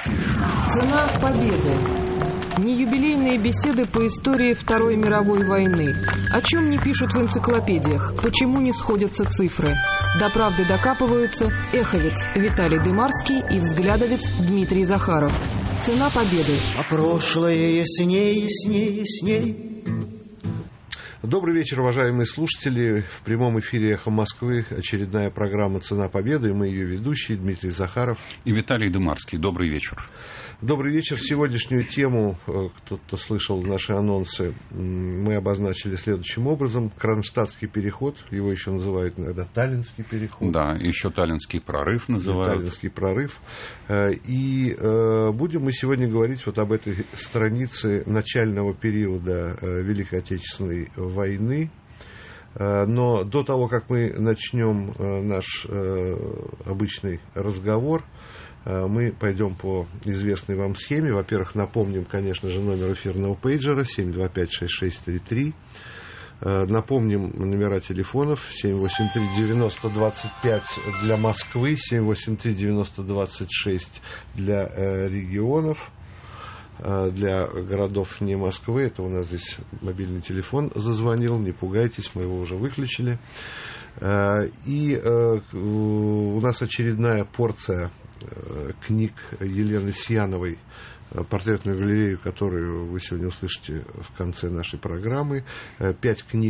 Цена победы. Не юбилейные беседы по истории Второй мировой войны. О чем не пишут в энциклопедиях, почему не сходятся цифры. До правды докапываются эховец Виталий Дымарский и взглядовец Дмитрий Захаров. Цена победы. А прошлое ясней, ясней, ясней. Добрый вечер, уважаемые слушатели. В прямом эфире «Эхо Москвы» очередная программа «Цена победы». И мы ее ведущие Дмитрий Захаров и Виталий Дымарский. Добрый вечер. Добрый вечер. Сегодняшнюю тему, кто-то слышал наши анонсы, мы обозначили следующим образом. Кронштадтский переход, его еще называют иногда Таллинский переход. Да, еще Таллинский прорыв называют. Таллинский прорыв. И будем мы сегодня говорить вот об этой странице начального периода Великой Отечественной войны. Но до того, как мы начнем наш обычный разговор, мы пойдем по известной вам схеме. Во-первых, напомним, конечно же, номер эфирного пейджера 725-6633. Напомним номера телефонов 783-90-25 для Москвы, 783-90-26 для регионов. Для городов не Москвы. Это у нас здесь мобильный телефон зазвонил. Не пугайтесь, мы его уже выключили. И у нас очередная порция книг Елены Сьяновой, портретную галерею, которую вы сегодня услышите в конце нашей программы. 5 книг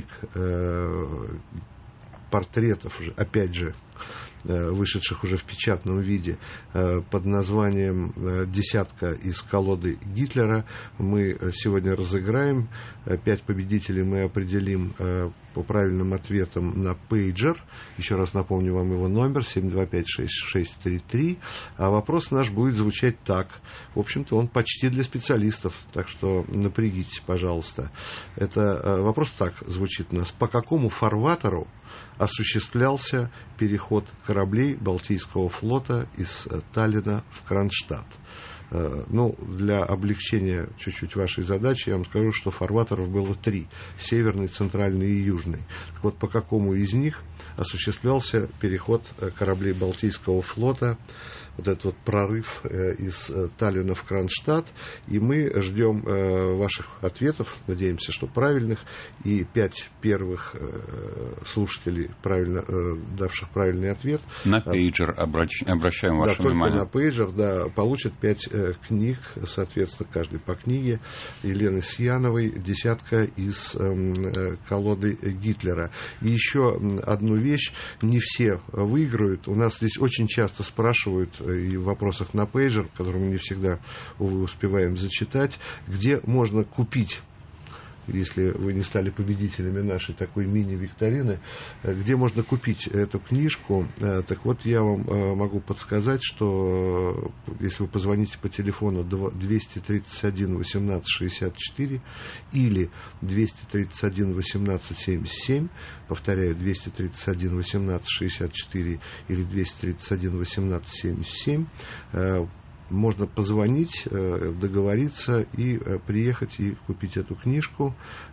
портретов, опять же, вышедших уже в печатном виде, под названием «Десятка из колоды Гитлера». Мы сегодня разыграем. 5 победителей мы определим по правильным ответам на пейджер. Еще раз напомню вам его номер 725-6633. А вопрос наш будет звучать так. В общем-то, он почти для специалистов, так что напрягитесь, пожалуйста. Это вопрос так звучит у нас. По какому фарватеру осуществлялся переход кораблей Балтийского флота из Таллина в Кронштадт? Ну, для облегчения чуть-чуть вашей задачи я вам скажу, что фарватеров было 3. Северный, центральный и южный. Так вот, по какому из них осуществлялся переход кораблей Балтийского флота, вот этот вот прорыв из Таллина в Кронштадт. И мы ждем ваших ответов, надеемся, что правильных. И 5 первых слушателей, правильно давших правильный ответ, на пейджер обращаем ваше внимание. На пейджер, да, получат 5 книг, соответственно, каждый по книге Елены Сьяновой «Десятка из колоды Гитлера». И еще одну вещь, не все выиграют. У нас здесь очень часто спрашивают и в вопросах на пейджер, которые мы не всегда, увы, успеваем зачитать, где можно купить, если вы не стали победителями нашей такой мини-викторины, где можно купить эту книжку. Так вот, я вам могу подсказать, что если вы позвоните по телефону 231 18 64 или 231 18 77, повторяю, 231 18 64 или 231 18 77, можно позвонить, договориться и приехать и купить эту книжку.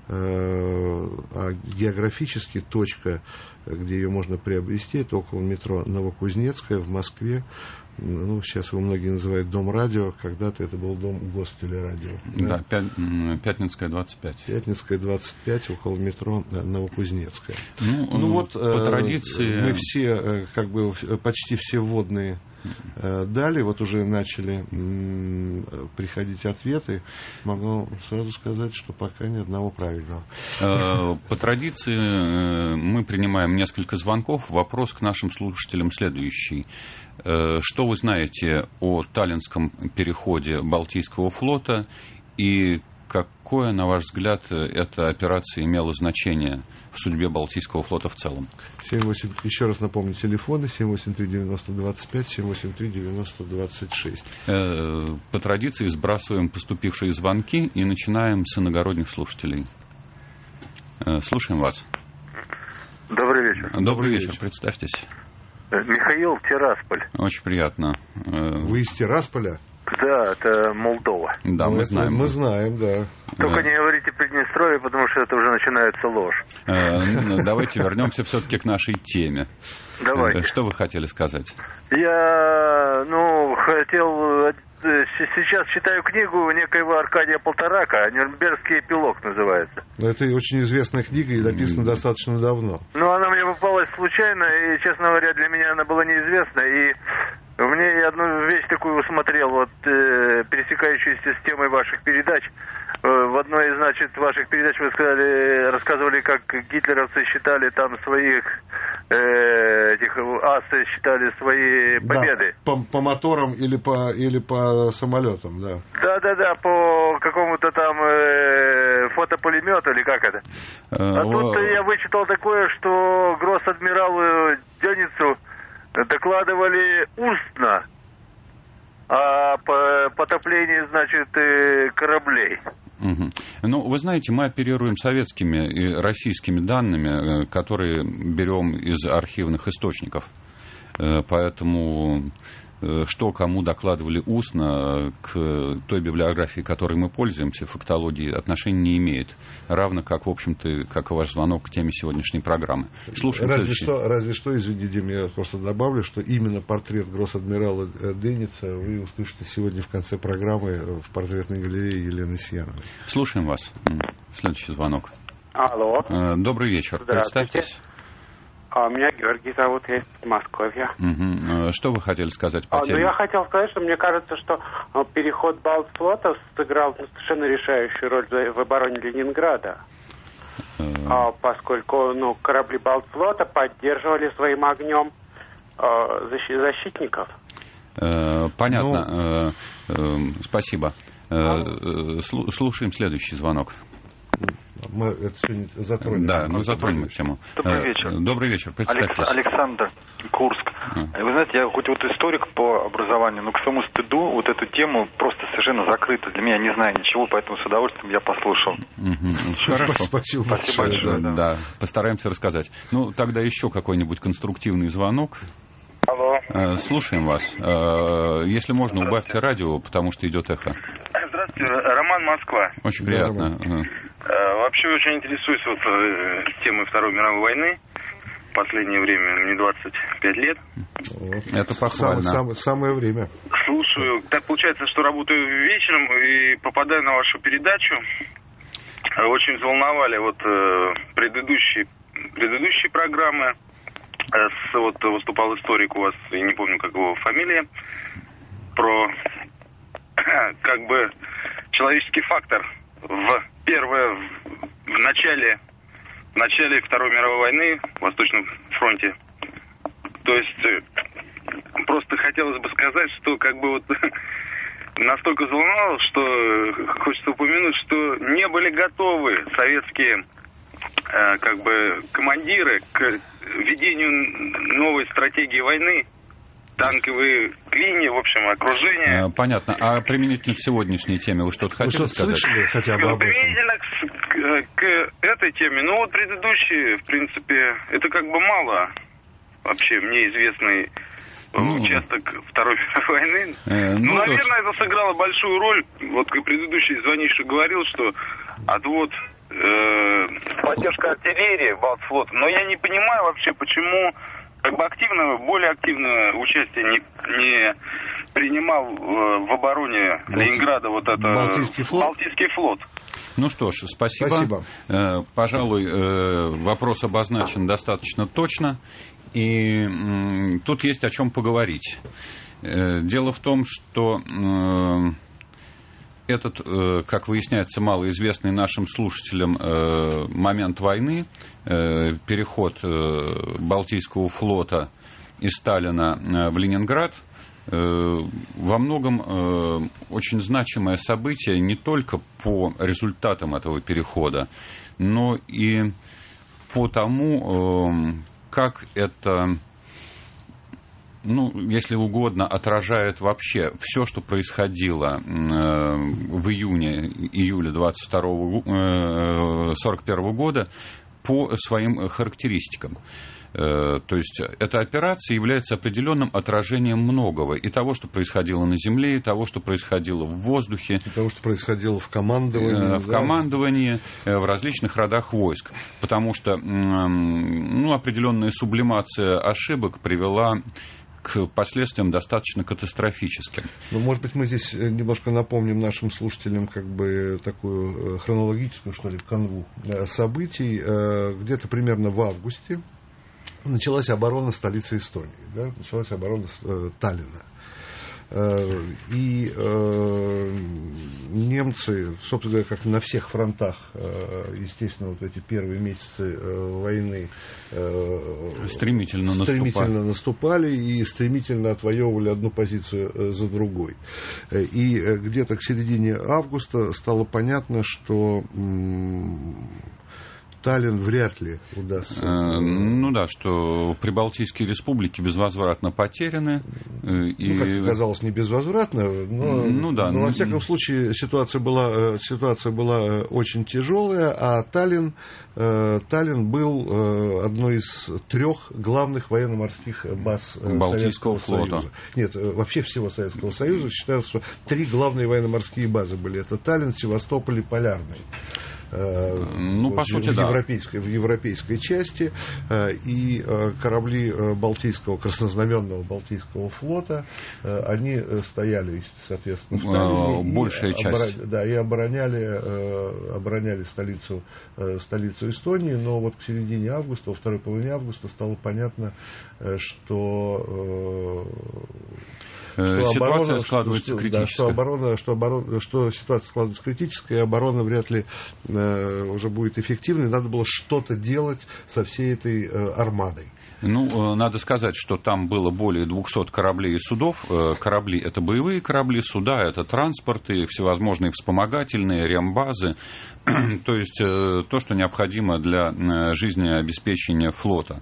А географически точка, где ее можно приобрести, это около метро Новокузнецкая в Москве. Ну, сейчас его многие называют Дом радио, когда-то это был Дом Гостелерадио. Да, Пятницкая, 25. Пятницкая, 25, около метро Новокузнецкая. Ну вот, по традиции... Мы все, как бы, почти все вводные дали, вот уже начали приходить ответы. Могу сразу сказать, что пока ни одного правильного. По традиции мы принимаем несколько звонков. Вопрос к нашим слушателям следующий. Что вы знаете о Таллинском переходе Балтийского флота и какое, на ваш взгляд, эта операция имела значение в судьбе Балтийского флота в целом? Еще раз напомню, телефоны 783-90-25, 783-90-26. По традиции сбрасываем поступившие звонки и начинаем с иногородних слушателей. Слушаем вас. Добрый вечер. Добрый вечер, представьтесь. Михаил, Тирасполь. Очень приятно. Вы из Тирасполя? Да, это Молдова. Да, мы знаем. Мы знаем, да. Только не говорите Приднестровье, потому что это уже начинается ложь. Давайте вернемся все-таки к нашей теме. Давайте. Что вы хотели сказать? Я, хотел... Сейчас читаю книгу некоего Аркадия Полторака, «Нюрнбергский эпилог» называется. Это очень известная книга и написана достаточно давно. Она мне попалась случайно, и, честно говоря, для меня она была неизвестна. И мне я одну вещь такую усмотрел, пересекающуюся с темой ваших передач. В одной из, ваших передач вы рассказывали, как гитлеровцы считали там своих, асы считали свои победы. Да, по моторам или по самолетам, да. Да, по какому-то там фотопулемету или как это. Тут я вычитал такое, что гросс-адмиралу Дёницу докладывали устно о потоплении, кораблей. Угу. Вы знаете, мы оперируем советскими и российскими данными, которые берем из архивных источников. Поэтому что кому докладывали устно к той библиографии, которой мы пользуемся, фактологии отношения не имеет. Равно как, в общем-то, как и ваш звонок к теме сегодняшней программы. Слушаем. Разве что, извините, я просто добавлю, что именно портрет гросс-адмирала Деница вы услышите сегодня в конце программы в портретной галерее Елены Сияновой. Слушаем вас. Следующий звонок. Алло. Добрый вечер. Представьтесь. Меня Георгий зовут, я из Подмосковья. Что вы хотели сказать по теме? Я хотел сказать, что мне кажется, что переход Балтфлота сыграл совершенно решающую роль в обороне Ленинграда. Поскольку корабли Балтфлота поддерживали своим огнем защитников. Понятно. Спасибо. Слушаем следующий звонок. Мы это сегодня затронем. Да, мы затронем тему. Добрый вечер. Добрый вечер, представьтесь. Александр, Курск. Вы знаете, я хоть историк по образованию, но к своему стыду эту тему просто совершенно закрыта. Для меня не знаю ничего, поэтому с удовольствием я послушал. Хорошо. Спасибо большое. Да, постараемся рассказать. Тогда еще какой-нибудь конструктивный звонок. Алло. Слушаем вас. Если можно, убавьте радио, потому что идет эхо. Здравствуйте, Роман, Москва. Очень приятно. Вообще очень интересуюсь темой Второй мировой войны. В последнее время мне 25 лет. Это похвально. Самое время. Слушаю. Так получается, что работаю вечером и попадаю на вашу передачу. Очень взволновали предыдущие программы. Выступал историк у вас, я не помню, как его фамилия, про человеческий фактор в начале Второй мировой войны в Восточном фронте. То есть просто хотелось бы сказать, что настолько взволновал, что хочется упомянуть, что не были готовы советские командиры к ведению новой стратегии войны, танковые линии, в общем, окружение. Понятно. А применительно к сегодняшней теме вы что-то хотели сказать? Слышали хотя бы об этом? Применительно к этой теме, предыдущие, в принципе, это мало вообще мне известный участок Второй мировой войны. Наверное, это сыграло большую роль. Предыдущий звонивший говорил, что отвод поддержка артиллерии Балтфлота. Но я не понимаю вообще, почему более активное участие не принимал в обороне Ленинграда Балтийский флот. Ну что ж, спасибо. Пожалуй, вопрос обозначен достаточно точно. И тут есть о чем поговорить. Дело в том, что этот, как выясняется, малоизвестный нашим слушателям момент войны, переход Балтийского флота из Сталина в Ленинград, во многом очень значимое событие не только по результатам этого перехода, но и по тому, как это, если угодно, отражает вообще все, что происходило в июле 1941 года по своим характеристикам. То есть эта операция является определенным отражением многого. И того, что происходило на земле, и того, что происходило в воздухе. И того, что происходило в командовании. В командовании, в различных родах войск. Потому что определенная сублимация ошибок привела к последствиям достаточно катастрофическим. Может быть, мы здесь немножко напомним нашим слушателям такую хронологическую, что ли, канву событий. Где-то примерно в августе началась оборона столицы Эстонии, да? Началась оборона Таллина. И немцы, собственно говоря, как на всех фронтах, естественно, вот эти первые месяцы войны стремительно наступали и стремительно отвоевывали одну позицию за другой. И где-то к середине августа стало понятно, что Таллин вряд ли удастся. Что прибалтийские республики безвозвратно потеряны. Как оказалось, не безвозвратно, но во всяком случае ситуация была очень тяжелая, а Таллин был одной из 3 главных военно-морских баз Балтийского флота. Союза. Нет, вообще всего Советского Союза считается, что 3 главные военно-морские базы были. Это Таллин, Севастополь и Полярный. По сути, в европейской части, и корабли Краснознаменного Балтийского флота, они стояли, соответственно, в Таллине, большая часть. И обороняли столицу Эстонии, но вот к середине августа, во второй половине августа стало понятно, что ситуация складывается критическая. Что ситуация складывается критическая, и оборона вряд ли уже будет эффективной. Надо было что-то делать со всей этой армадой. Надо сказать, что там было более 200 кораблей и судов. Корабли — это боевые корабли, суда — это транспорты, всевозможные вспомогательные, рембазы. То есть то, что необходимо для жизнеобеспечения флота.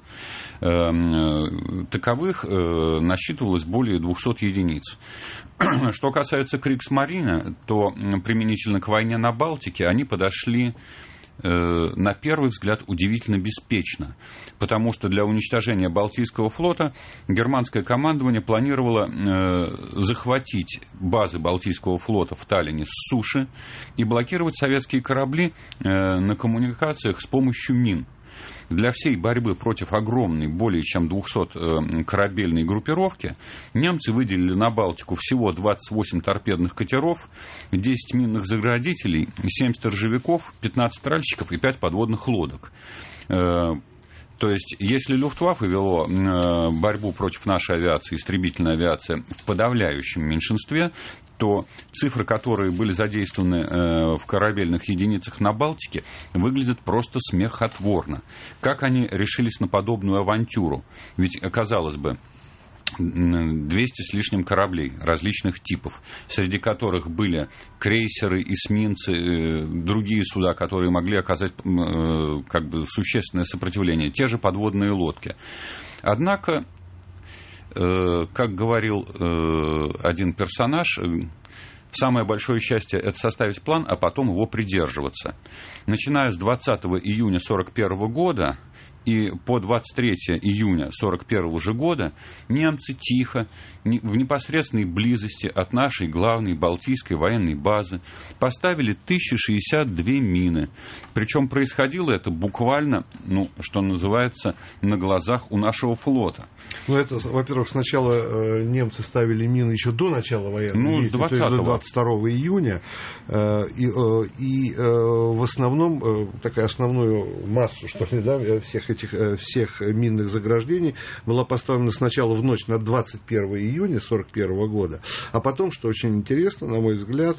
Таковых насчитывалось более 200 единиц. Что касается Кригсмарина, то применительно к войне на Балтике они подошли, на первый взгляд, удивительно беспечно, потому что для уничтожения Балтийского флота германское командование планировало захватить базы Балтийского флота в Таллине с суши и блокировать советские корабли на коммуникациях с помощью мин. Для всей борьбы против огромной, более чем 200 корабельной группировки, немцы выделили на Балтику всего 28 торпедных катеров, 10 минных заградителей, 7 сторожевиков, 15 тральщиков и 5 подводных лодок. То есть, если Люфтваффе вело борьбу против нашей авиации, истребительной авиации, в подавляющем меньшинстве, то цифры, которые были задействованы в корабельных единицах на Балтике, выглядят просто смехотворно. Как они решились на подобную авантюру? Ведь, казалось бы, 200 с лишним кораблей различных типов, среди которых были крейсеры, эсминцы, другие суда, которые могли оказать существенное сопротивление, те же подводные лодки. Однако, как говорил один персонаж, самое большое счастье — это составить план, а потом его придерживаться. Начиная с 20 июня 1941 года и по 23 июня 1941 же года немцы тихо, в непосредственной близости от нашей главной Балтийской военной базы поставили 1062 мины. Причем происходило это буквально, что называется, на глазах у нашего флота. Это, во-первых, сначала немцы ставили мины еще до начала военной действия, то есть до 22 июня. И в основном, основную массу, что ли, да, всех минных заграждений была поставлена сначала в ночь на 21 июня 1941 года, а потом, что очень интересно, на мой взгляд,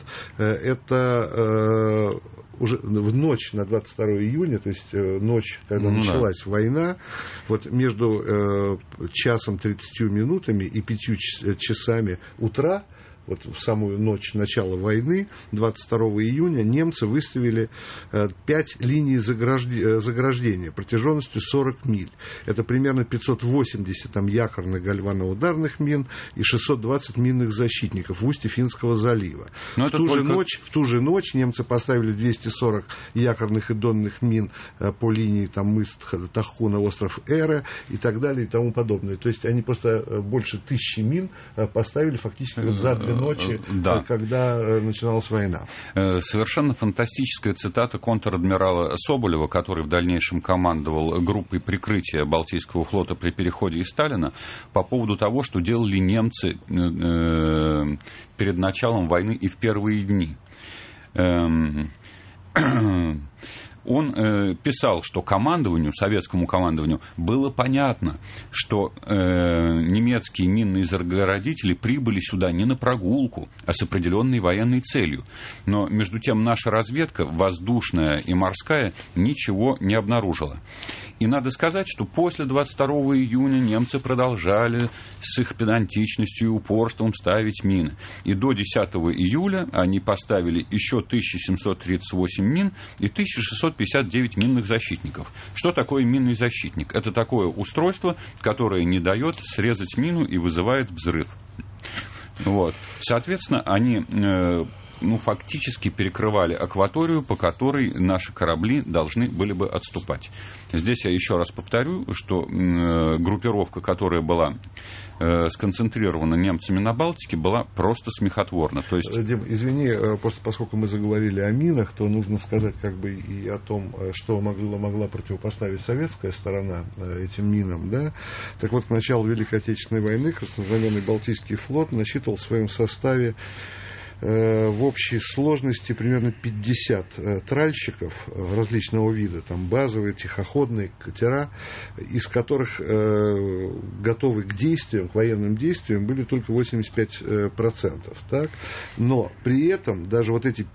это уже в ночь на 22 июня, то есть ночь, когда началась война, вот между часом 30 минутами и 5 часами утра вот в самую ночь начала войны, 22 июня, немцы выставили 5 линий заграждения протяженностью 40 миль. Это примерно 580 там якорных гальваноударных мин и 620 минных защитников в устье Финского залива. В ту же ночь немцы поставили 240 якорных и донных мин по линии там, мыс Тахуна, остров Эра и так далее и тому подобное. То есть они просто больше 1000 мин поставили фактически вот за 2 ночи, когда начиналась война. Совершенно фантастическая цитата контр-адмирала Соболева, который в дальнейшем командовал группой прикрытия Балтийского флота при переходе из Сталина, по поводу того, что делали немцы перед началом войны и в первые дни. Он писал, что советскому командованию было понятно, что немецкие минные заградители прибыли сюда не на прогулку, а с определенной военной целью. Но, между тем, наша разведка, воздушная и морская, ничего не обнаружила. И надо сказать, что после 22 июня немцы продолжали с их педантичностью и упорством ставить мины. И до 10 июля они поставили еще 1738 мин и 1659 минных защитников. Что такое минный защитник? Это такое устройство, которое не дает срезать мину и вызывает взрыв. Вот. Соответственно, они фактически перекрывали акваторию, по которой наши корабли должны были бы отступать. Здесь я еще раз повторю, что группировка, которая была сконцентрирована немцами на Балтике, была просто смехотворна. То есть... Дим, извини, просто поскольку мы заговорили о минах, то нужно сказать как бы и о том, что могла противопоставить советская сторона этим минам. Да? Так вот, к началу Великой Отечественной войны краснознаменный Балтийский флот насчитывал в своем составе в общей сложности примерно 50 тральщиков различного вида, там базовые, тихоходные катера, из которых готовы к действиям, к военным действиям были только 85%. Так? Но при этом даже вот эти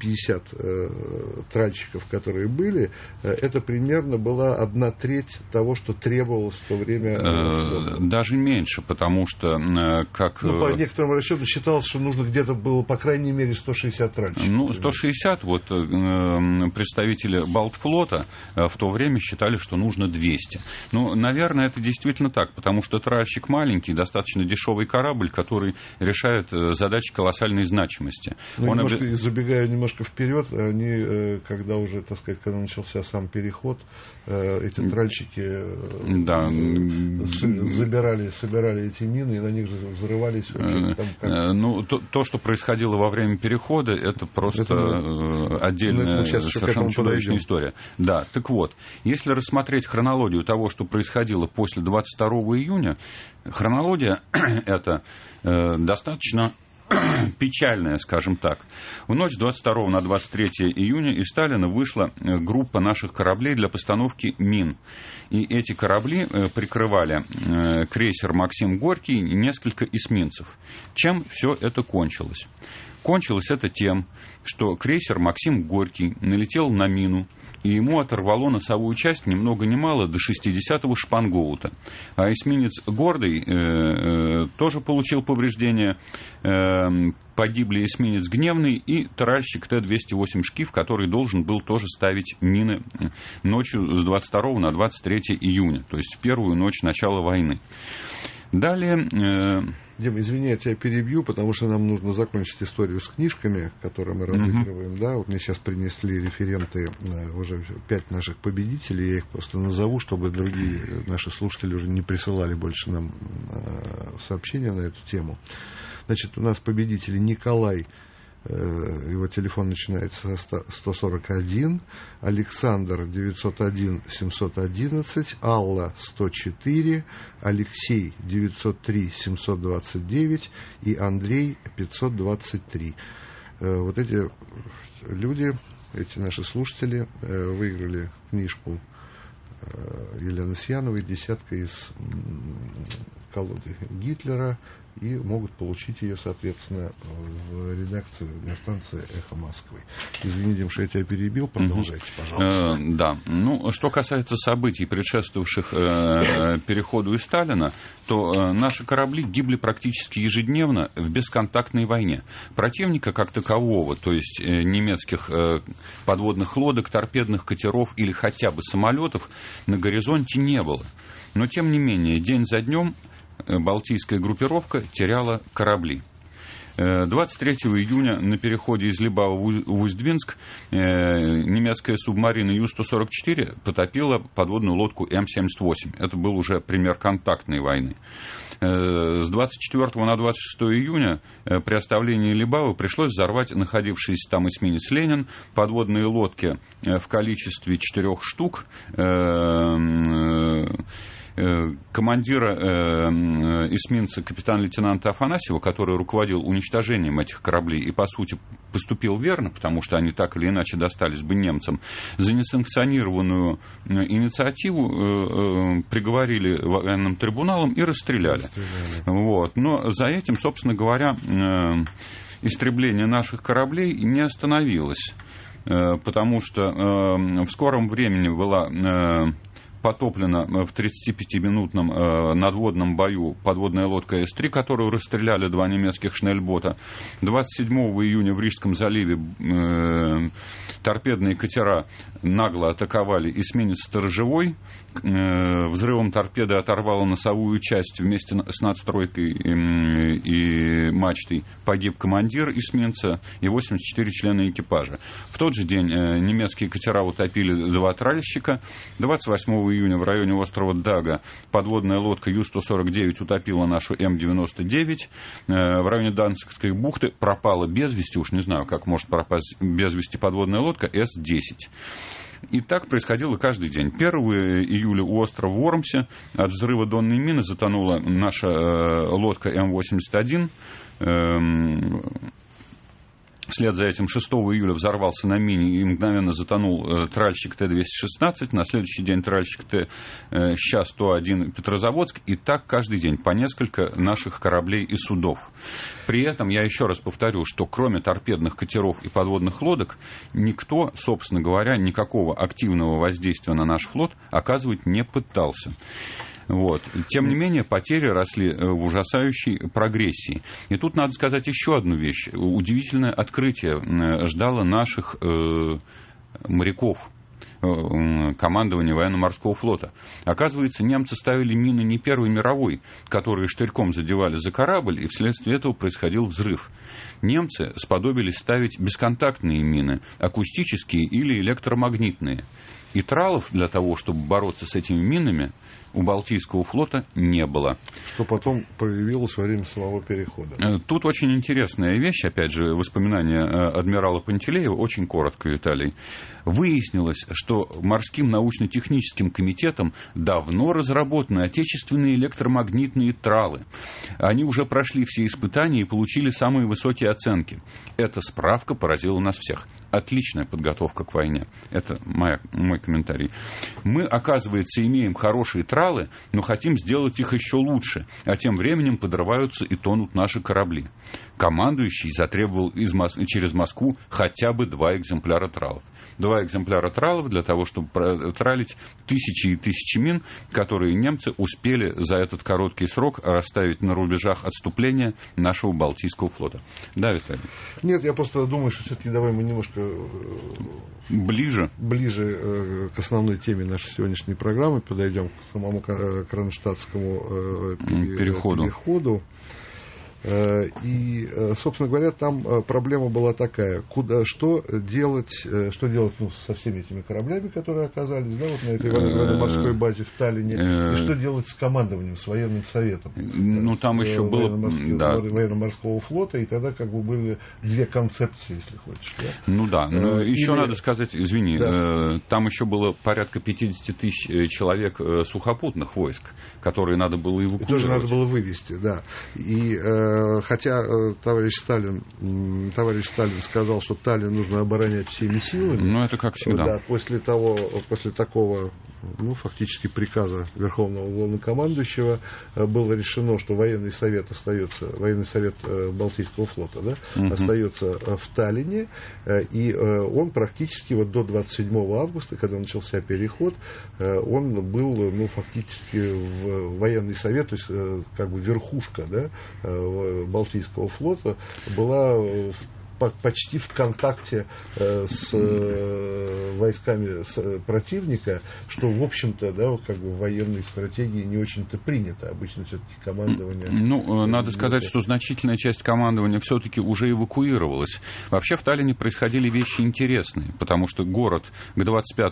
50 тральщиков, которые были, это примерно была 1/3 того, что требовалось в то время. Даже меньше, потому что по некоторым расчетам считалось, что нужно где-то было, по крайней мере, 160 тральщиков. 160, вот представители Балтфлота в то время считали, что нужно 200. Наверное, это действительно так, потому что тральщик маленький, достаточно дешевый корабль, который решает задачи колоссальной значимости. Забегая немножко вперед, они, когда уже, так сказать, когда начался сам переход, эти тральщики собирали эти мины, и на них же взрывались. То, что происходило во время перехода, это просто отдельная, совершенно чудовищная история. Да, так вот, если рассмотреть хронологию того, что происходило после 22 июня, хронология эта достаточно печальная, скажем так. В ночь с 22 на 23 июня из Сталина вышла группа наших кораблей для постановки мин. И эти корабли прикрывали крейсер «Максим Горький» и несколько эсминцев. Чем все это кончилось? Кончилось это тем, что крейсер «Максим Горький» налетел на мину, и ему оторвало носовую часть ни много ни мало до 60-го шпангоута. А эсминец «Гордый» тоже получил повреждения. Погибли эсминец «Гневный» и тральщик Т-208 «Шкив», который должен был тоже ставить мины ночью с 22 на 23 июня, то есть в первую ночь начала войны. Далее... Дим, извини, я тебя перебью, потому что нам нужно закончить историю с книжками, которые мы разыгрываем. Да, вот мне сейчас принесли референты уже 5 наших победителей, я их просто назову, чтобы другие наши слушатели уже не присылали больше нам сообщения на эту тему. Значит, у нас победители Николай, его телефон начинается со 141, Александр 901 711, Алла 104, Алексей 903 729 и Андрей 523. Вот эти люди, эти наши слушатели выиграли книжку Елены Сьяновой «Десятка из колоды Гитлера и могут получить ее, соответственно, в редакции радиостанции «Эхо Москвы». Извини, Дим, что я тебя перебил, продолжайте, пожалуйста. Да, ну, что касается событий, предшествовавших переходу из Сталина, то наши корабли гибли практически ежедневно в бесконтактной войне. Противника как такового, то есть немецких подводных лодок, торпедных катеров или хотя бы самолетов на горизонте не было. Но, тем не менее, день за днем Балтийская группировка теряла корабли. 23 июня на переходе из Либава в Усть-Двинск немецкая субмарина Ю-144 потопила подводную лодку М-78. Это был уже пример контактной войны. С 24 на 26 июня при оставлении Либава пришлось взорвать находившиеся там эсминец «Ленин», подводные лодки в количестве 4 штук, командира эсминца капитана-лейтенанта Афанасьева, который руководил уничтожением этих кораблей и, по сути, поступил верно, потому что они так или иначе достались бы немцам, за несанкционированную инициативу приговорили военным трибуналом и расстреляли. Вот. Но за этим, собственно говоря, истребление наших кораблей не остановилось, потому что в скором времени была потоплена в 35-минутном надводном бою подводная лодка С-3, которую расстреляли 2 немецких шнельбота. 27 июня в Рижском заливе торпедные катера нагло атаковали эсминец «Сторожевой». Взрывом торпеды оторвало носовую часть вместе с надстройкой и мачтой. Погиб командир эсминца и 84 члена экипажа. В тот же день немецкие катера утопили 2 тральщика. 28 июня в районе острова Дага подводная лодка Ю-149 утопила нашу М-99. В районе Данцигской бухты пропала без вести, уж не знаю, как может пропасть без вести подводная лодка С-10. И так происходило каждый день. 1 июля у острова Вормсе от взрыва донной мины затонула наша лодка М-81. Вслед за этим 6 июля взорвался на мине и мгновенно затонул тральщик Т-216. На следующий день тральщик Т-101 Петрозаводск. И так каждый день по несколько наших кораблей и судов. При этом я еще раз повторю, что кроме торпедных катеров и подводных лодок, никто, собственно говоря, никакого активного воздействия на наш флот оказывать не пытался. Вот. Тем не менее, потери росли в ушасающей прогрессии. И тут надо сказать еще одну вещь. Удивительное открытие ждало наших моряков, командования военно-морского флота. Оказывается, немцы ставили мины не Первой мировой, которые штырьком задевали за корабль, и вследствие этого происходил взрыв. Немцы сподобились ставить бесконтактные мины, акустические или электромагнитные. И тралов для того, чтобы бороться с этими минами, у Балтийского флота не было. Что потом проявилось во время самого перехода. Тут очень интересная вещь, опять же, воспоминания адмирала Пантелеева, очень коротко, Виталий. Выяснилось, что морским научно-техническим комитетом давно разработаны отечественные электромагнитные тралы. Они уже прошли все испытания и получили самые высокие оценки. Эта справка поразила нас всех. Отличная подготовка к войне. Это мой комментарий. Мы, оказывается, имеем хорошие тралы, но хотим сделать их еще лучше. А тем временем подрываются и тонут наши корабли. Командующий затребовал через Москву хотя бы 2 экземпляра тралов. 2 экземпляра тралов для того, чтобы тралить тысячи и тысячи мин, которые немцы успели за этот короткий срок расставить на рубежах отступления нашего Балтийского флота. Да, Виталий? Нет, я просто думаю, что все-таки давай мы немножко ближе к основной теме нашей сегодняшней программы подойдем к самому кронштадтскому переходу. И, собственно говоря, там проблема была такая: что делать со всеми этими кораблями, которые оказались, да, вот на этой военно-морской базе в Таллине, и что делать с командованием, с военным советом, там еще было военно-морского флота, и тогда как бы были 2 концепции, если хочешь. Да? Еще надо сказать, извини, там еще было порядка 50 тысяч человек сухопутных войск, которые надо было эвакуировать. Тоже надо было вывести, да. И хотя товарищ Сталин сказал, что Таллин нужно оборонять всеми силами. Ну, это как всегда. Да, после такого, фактически приказа Верховного Главнокомандующего было решено, что военный совет Балтийского флота, да, остается в Таллине, и он практически вот до 27 августа, когда начался переход, он был, фактически в военный совет, то есть как бы верхушка, да, Балтийского флота была почти в контакте с войсками противника, что, в общем-то, да, как бы в военной стратегии не очень-то принято. Обычно все-таки командование... Надо сказать, что значительная часть командования все-таки уже эвакуировалась. Вообще в Таллине происходили вещи интересные, потому что город к 25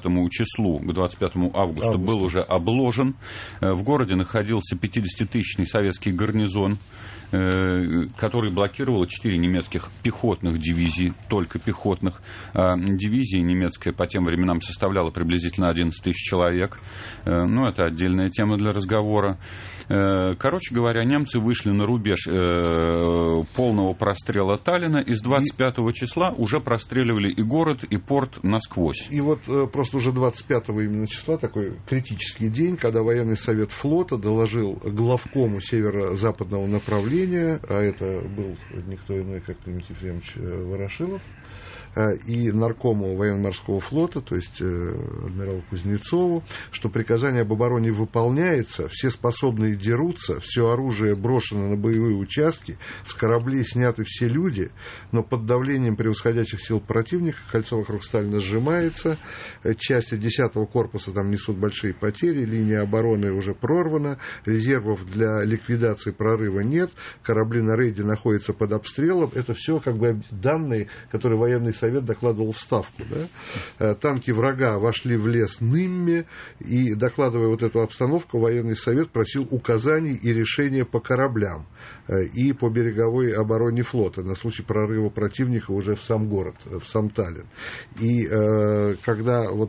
августа был уже обложен. В городе находился 50-тысячный советский гарнизон, который блокировал 4 немецких пехотных дивизии, только пехотных. Дивизия немецкая по тем временам составляла приблизительно 11 тысяч человек. Это отдельная тема для разговора. Короче говоря, немцы вышли на рубеж полного прострела Таллина, и с 25 числа уже простреливали и город, и порт насквозь. И вот просто уже 25 именно числа, такой критический день, когда военный совет флота доложил главкому северо-западного направления, а это был никто иной, как Климент Ефремович Ворошилов, и наркому военно-морского флота, то есть адмиралу Кузнецову, что приказание об обороне выполняется, все способные дерутся, все оружие брошено на боевые участки, с кораблей сняты все люди, но под давлением превосходящих сил противника кольцо вокруг Сталина сжимается, части 10-го корпуса там несут большие потери, линия обороны уже прорвана, резервов для ликвидации прорыва нет, корабли на рейде находятся под обстрелом. Это все как бы данные, которые военный совет докладывал в Ставку. Да? Танки врага вошли в лес Нымме, и, докладывая вот эту обстановку, военный совет просил указаний и решения по кораблям и по береговой обороне флота на случай прорыва противника уже в сам город, в сам Таллин. И когда вот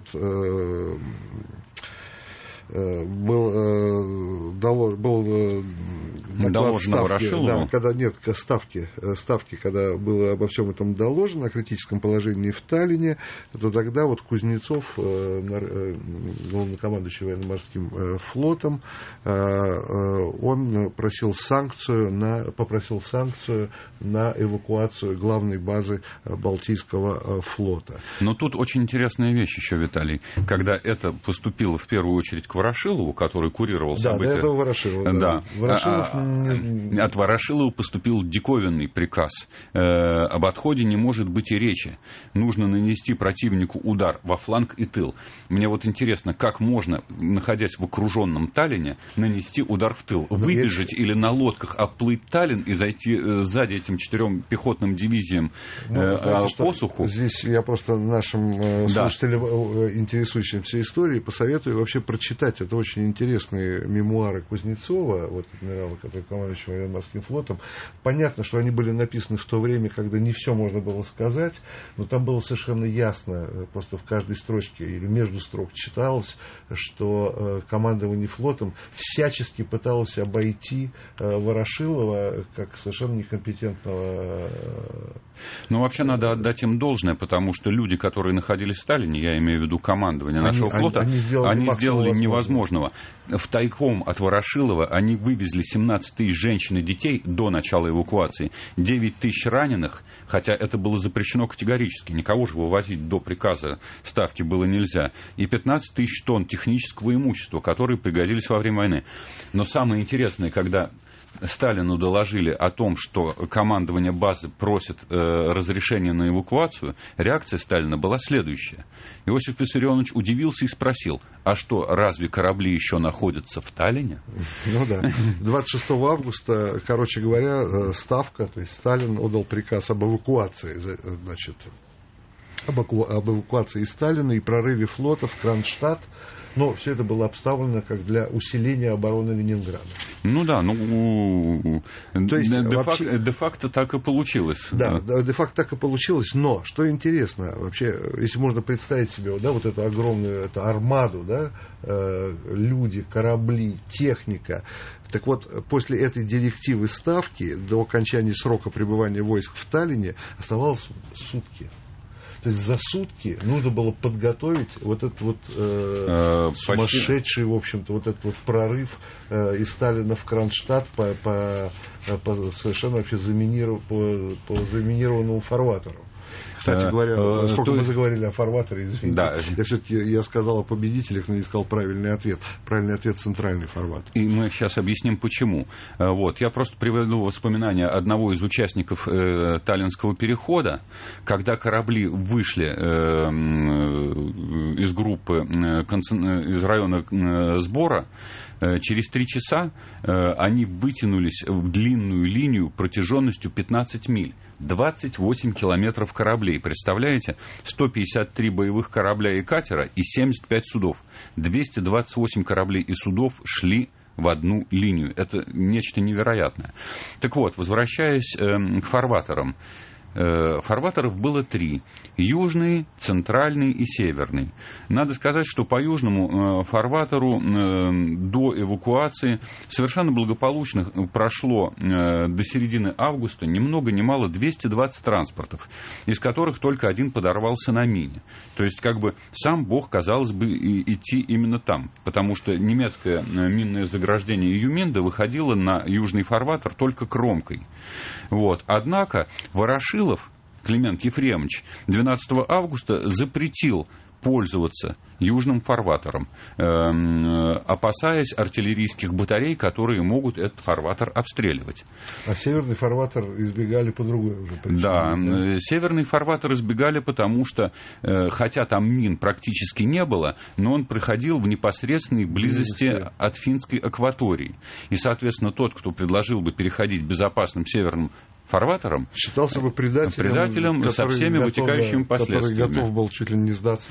был доклад ставки, когда было обо всем этом доложено, о критическом положении в Таллине, то тогда вот Кузнецов, главнокомандующий военно-морским флотом, он попросил санкцию на эвакуацию главной базы Балтийского флота. Но тут очень интересная вещь еще, Виталий. Когда это поступило в первую очередь к Ворошилову, который курировал события. Да, это Ворошилов. Да. От Ворошилова поступил диковинный приказ. Об отходе не может быть и речи. Нужно нанести противнику удар во фланг и тыл. Мне вот интересно, как можно, находясь в окруженном Таллине, нанести удар в тыл? Выбежать или на лодках обплыть Таллин и зайти сзади этим 4 пехотным дивизиям посуху? Здесь я просто нашим слушателям, интересующимся историей, посоветую вообще прочитать. Это очень интересные мемуары Кузнецова, вот адмирала, который командующий военно-морским флотом. Понятно, что они были написаны в то время, когда не все можно было сказать, но там было совершенно ясно, просто в каждой строчке или между строк читалось, что командование флотом всячески пыталось обойти Ворошилова как совершенно некомпетентного. Ну, вообще надо отдать им должное, потому что люди, которые находились в Таллине, я имею в виду командование нашего флота, они сделали невозможного. Втайком от Ворошилова они вывезли 17 тысяч женщин и детей до начала эвакуации, 9 тысяч раненых, хотя это было запрещено категорически, никого же вывозить до приказа Ставки было нельзя, и 15 тысяч тонн технического имущества, которые пригодились во время войны. Но самое интересное, когда Сталину доложили о том, что командование базы просит разрешения на эвакуацию, реакция Сталина была следующая. Иосиф Виссарионович удивился и спросил: а что, разве корабли еще находятся в Таллине? Ну да. 26 августа, короче говоря, Ставка, то есть Сталин отдал приказ об эвакуации, значит, об эвакуации из Таллина и прорыве флота в Кронштадт. но все это было обставлено как для усиления обороны Ленинграда. Ну да, то есть, де-факто так и получилось. Да, де-факто так и получилось, но, что интересно, вообще, если можно представить себе, да, вот эту огромную армаду, да, люди, корабли, техника. Так вот, после этой директивы Ставки до окончания срока пребывания войск в Таллине оставалось сутки. То есть за сутки нужно было подготовить вот этот вот сумасшедший, в общем-то, вот этот вот прорыв из Таллина в Кронштадт по совершенно вообще по заминированному фарватеру. Кстати говоря, сколько мы заговорили о фарватере, извините. Да. Я сказал о победителях, но не сказал правильный ответ. Правильный ответ — центральный фарватер. И мы сейчас объясним, почему. Вот. Я просто приведу воспоминания одного из участников Таллинского перехода, когда корабли вышли из группы, из района сбора. Через 3 часа они вытянулись в длинную линию протяженностью 15 миль. 28 километров кораблей. Представляете? 153 боевых корабля и катера и 75 судов. 228 кораблей и судов шли в одну линию. Это нечто невероятное. Так вот, возвращаясь к фарватерам. Фарватеров было 3. Южный, центральный и северный. Надо сказать, что по южному фарватеру до эвакуации совершенно благополучно прошло до середины августа ни много ни мало 220 транспортов, из которых только 1 подорвался на мине. То есть, как бы, сам Бог, казалось бы, идти именно там, потому что немецкое минное заграждение Юминда выходило на южный фарватер только кромкой. Вот. Однако Ворошилов Климент Ефремович 12 августа запретил пользоваться южным фарватером, опасаясь артиллерийских батарей, которые могут этот фарватер обстреливать. А северный фарватер избегали по другой уже причине. Да, северный фарватер избегали, потому что, хотя там мин практически не было, но он проходил в непосредственной близости от финской акватории. И, соответственно, тот, кто предложил бы переходить безопасным северным фарватером, считался бы предателем со всеми вытекающими последствиями. Который готов был чуть ли не сдаться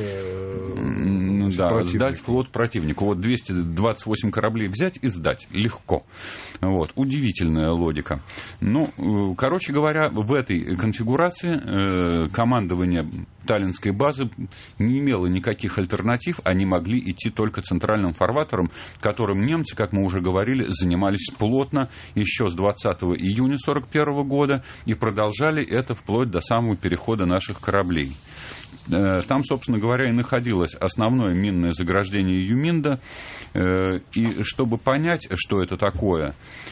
сдать флот противнику. Вот 228 кораблей взять и сдать легко. Вот. Удивительная логика. Ну, короче говоря, в этой конфигурации командование Таллинской базы не имело никаких альтернатив. Они могли идти только центральным фарватером, которым немцы, как мы уже говорили, занимались плотно еще с 20 июня 1941 года и продолжали это вплоть до самого перехода наших кораблей. Там, собственно говоря, и находилось основное минное заграждение Юминда. И чтобы понять, что это такое,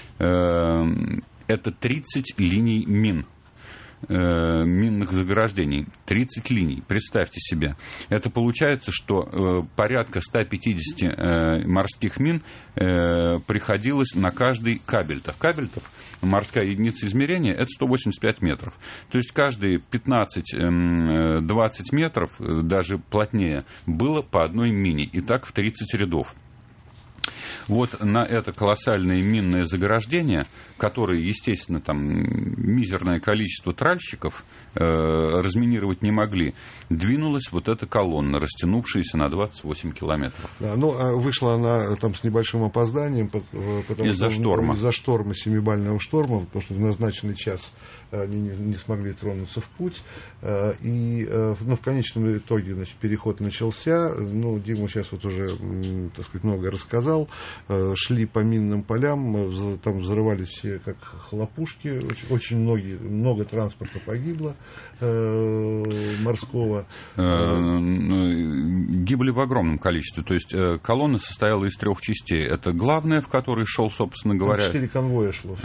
это 30 линий мин. Минных заграждений. 30 линий. Представьте себе. Это получается, что порядка 150 морских мин приходилось на каждый кабельтов. Кабельтов, морская единица измерения, это 185 метров. То есть каждые 15-20 метров, даже плотнее, было по одной мине. И так в 30 рядов. Вот на это колоссальное минное заграждение, которое, естественно, там мизерное количество тральщиков разминировать не могли, двинулась вот эта колонна, растянувшаяся на 28 километров. Да, ну, а вышла она там с небольшим опозданием, из-за шторма. Из-за шторма, семибального шторма, потому что в назначенный час они не смогли тронуться в путь. И, ну, в конечном итоге, значит, переход начался. Ну, Дима сейчас вот уже, так сказать, много рассказал. Шли по минным полям, там взрывались все как хлопушки. Очень много транспорта погибло морского. Гибли в огромном количестве. То есть колонна состояла из 3 частей. Это главная, в которой шел, собственно говоря... 4 конвоя шло.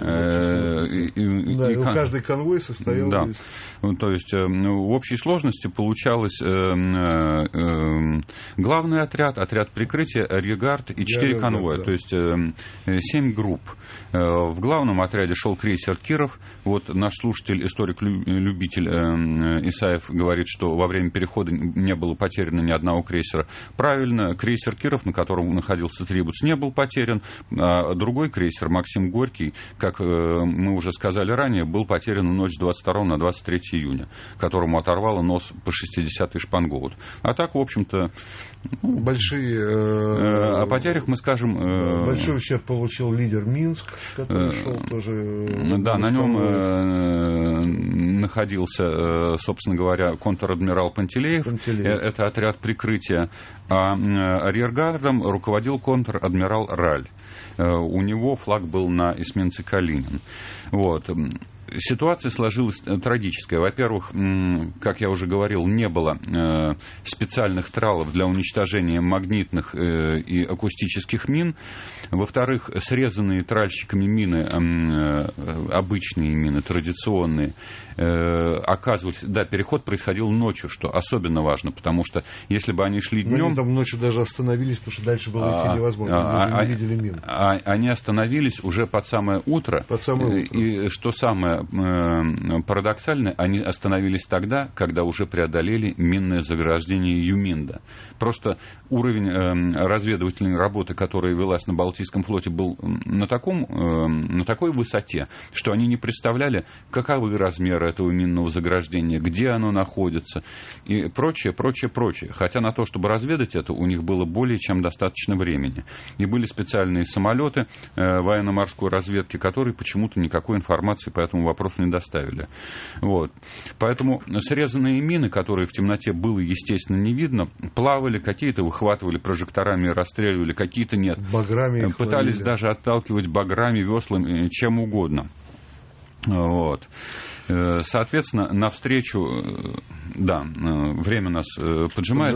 Каждый конвой состоял из... То есть в общей сложности получалось главный отряд прикрытия, арьергард и 4 конвоя. Да. То есть 7 групп. В главном отряде шел крейсер «Киров». Вот наш слушатель, историк-любитель Исаев говорит, говорит, что во время перехода не было потеряно ни одного крейсера. Правильно, крейсер Киров, на котором находился Трибуц, не был потерян, а другой крейсер, Максим Горький, как мы уже сказали ранее, был потерян в ночь с 22 на 23 июня, которому оторвало нос по 60-й шпангоут. А так, в общем-то... Большие... О потерях мы скажем... Большой ущерб получил лидер Минск, который шел тоже... Да, на нем находился, собственно говоря, контр-адмирал Пантелеев. Это отряд прикрытия. А арьергардом руководил контр-адмирал Раль. У него флаг был на эсминце Калинин. Вот. Ситуация сложилась трагическая. Во-первых, как я уже говорил, не было специальных тралов для уничтожения магнитных и акустических мин. Во-вторых, срезанные тральщиками мины, обычные мины, традиционные, оказывались... Да, переход происходил ночью, что особенно важно, потому что если бы они шли днем... Они там ночью даже остановились, потому что дальше было идти невозможно. Мы не видели мин. Они остановились уже под самое утро. Под самое утро. И что самое парадоксально, они остановились тогда, когда уже преодолели минное заграждение Юминда. Просто уровень разведывательной работы, которая велась на Балтийском флоте, был на такой высоте, что они не представляли, каковы размеры этого минного заграждения, где оно находится и прочее. Хотя на то, чтобы разведать это, у них было более чем достаточно времени. И были специальные самолеты военно-морской разведки, которые почему-то никакой информации по этому вопросу не доставили. Вот. Поэтому срезанные мины, которые в темноте было, естественно, не видно, плавали, какие-то выхватывали прожекторами и расстреливали, какие-то нет. Баграми пытались даже отталкивать баграми, веслами, чем угодно. Вот. Соответственно, навстречу... Да, время нас поджимает.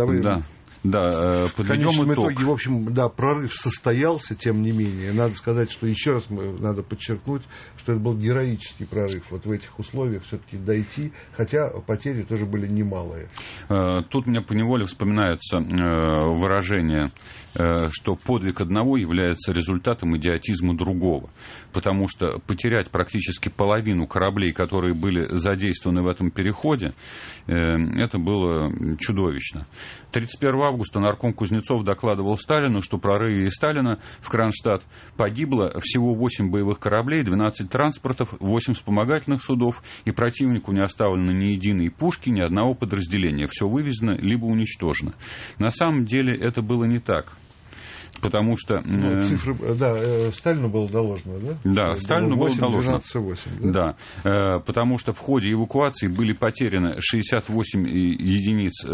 Да, подведем итог. В итоге, в общем, да, прорыв состоялся, тем не менее. Надо сказать, что еще раз надо подчеркнуть, что это был героический прорыв. Вот в этих условиях все-таки дойти, хотя потери тоже были немалые. Тут мне поневоле вспоминается выражение, что подвиг одного является результатом идиотизма другого. Потому что потерять практически половину кораблей, которые были задействованы в этом переходе, это было чудовищно. 31 августа нарком Кузнецов докладывал Сталину, что при прорыве Сталина в Кронштадт погибло всего 8 боевых кораблей, 12 транспортов, 8 вспомогательных судов, и противнику не оставлено ни единой пушки, ни одного подразделения. Все вывезено, либо уничтожено. На самом деле это было не так. Потому что... цифры, да, Сталину было доложено, да? Да, Сталину было доложено. 12,8, да? Да, потому что в ходе эвакуации были потеряны 68 единиц,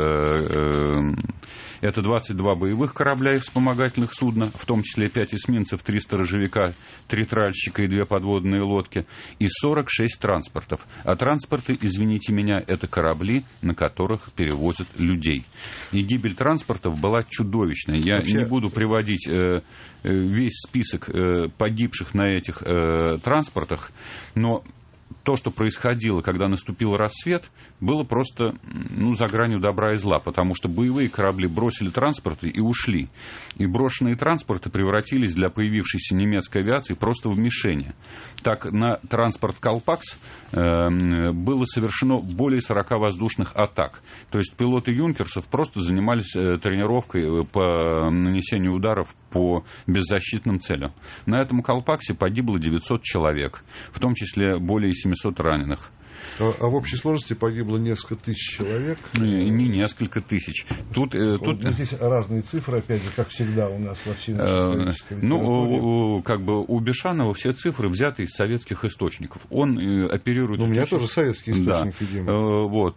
это 22 боевых корабля и вспомогательных судна, в том числе 5 эсминцев, 3 сторожевика, 3 тральщика и 2 подводные лодки, и 46 транспортов. А транспорты, извините меня, это корабли, на которых перевозят людей. И гибель транспортов была чудовищной. Я не буду приводить весь список погибших на этих транспортах, но то, что происходило, когда наступил рассвет, было просто за гранью добра и зла, потому что боевые корабли бросили транспорты и ушли. И брошенные транспорты превратились для появившейся немецкой авиации просто в мишени. Так, на транспорт «Колпакс» было совершено более 40 воздушных атак. То есть пилоты «Юнкерсов» просто занимались тренировкой по нанесению ударов по беззащитным целям. На этом «Колпаксе» погибло 900 человек, в том числе более 700 раненых. А в общей сложности погибло несколько тысяч человек? Не несколько тысяч. Тут здесь разные цифры, опять же, как всегда у нас во всей исторической литературе. Как бы у Бешанова все цифры взяты из советских источников. Он оперирует... У меня тоже советские источники, Дима. Вот.